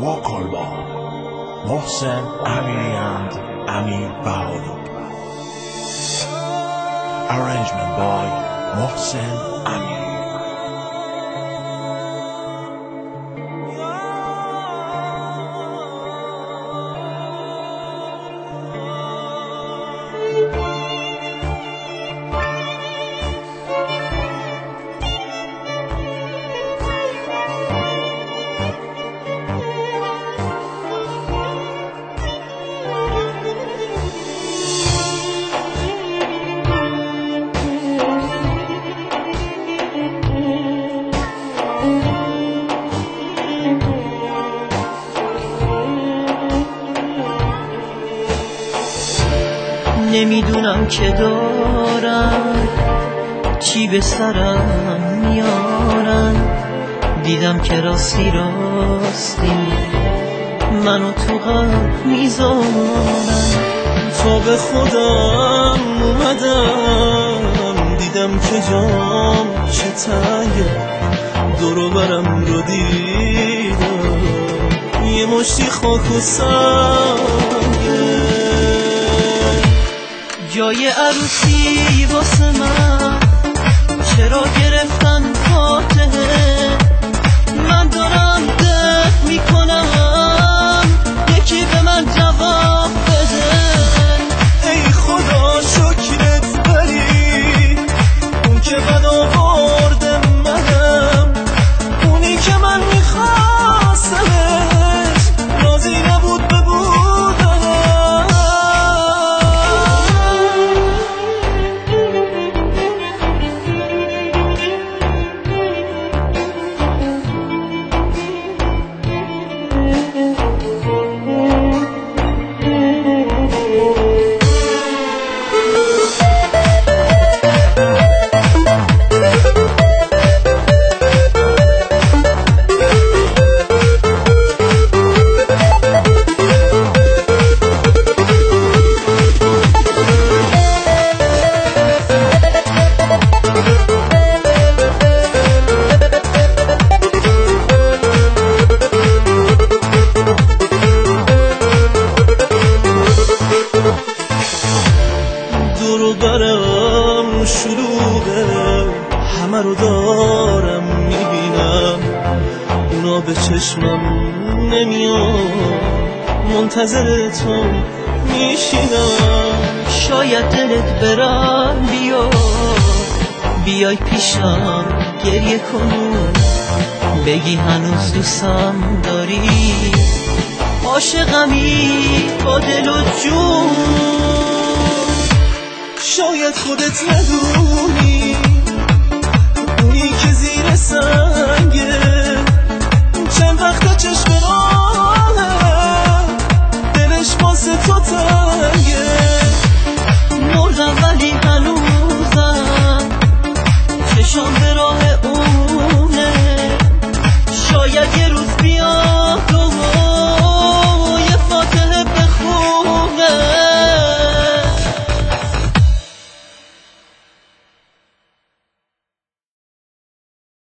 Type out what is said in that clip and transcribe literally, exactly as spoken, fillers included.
vocal by Mohsen Amiri and Amir Bahari. Arrangement by Mohsen Amiri. نمیدونم که دارم چی به سرم میارن، دیدم که راستی راستی منو تو قلب میذارن. تا به خودم اومدم دیدم که جام چه تنگه، دورو برم رو دیدم یه مشتی خاک و سنگه. جای عروسی واسه من چرا گرفتن فاتحه؟ من دارم دق میکنم یکی به من جواب بده. ای خدا شکرت بری اون که بد آورده منم، اونی که من میخواستمش راضی نبود به بودنم. دورو برم شلوغه، همه رو دارم میبینم، اونا به چشمم نمیان، منتظر تو میشینم. شاید دلت برم بیاد بیای پیشم گریه کنم، بگی هنوز دوستم داری، عاشقمی با دل و جون. شاید خودت ندونی اونی که زیر سر